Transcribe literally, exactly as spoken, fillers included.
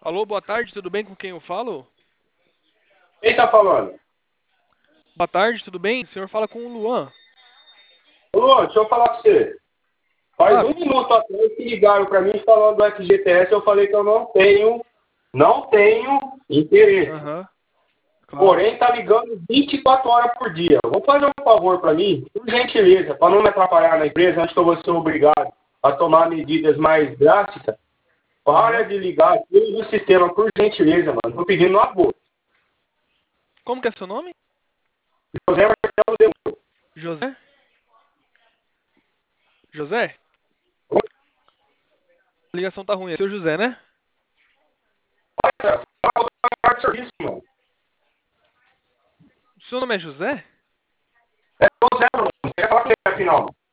Alô, boa tarde, tudo bem com quem eu falo? Quem tá falando? Boa tarde, tudo bem? O senhor fala com o Luan. Ô, Luan, deixa eu falar com você. Faz Ah, um minuto atrás que ligaram para mim falando do F G T S, eu falei que eu não tenho, não tenho interesse. aham, claro. Porém, tá ligando vinte e quatro horas por dia. Vou fazer um favor para mim, por gentileza, para não me atrapalhar na empresa, antes que eu vou ser obrigado a tomar medidas mais drásticas. Para Aham. de ligar tudo do sistema, por gentileza, mano. Tô pedindo uma boa. Como que é seu nome? José Marcelo Demônio. José? José? A ligação tá ruim, é seu José, né? Olha, fala do serviço, mano. O seu nome é José? É José, mano. Você quer falar com ele, afinal?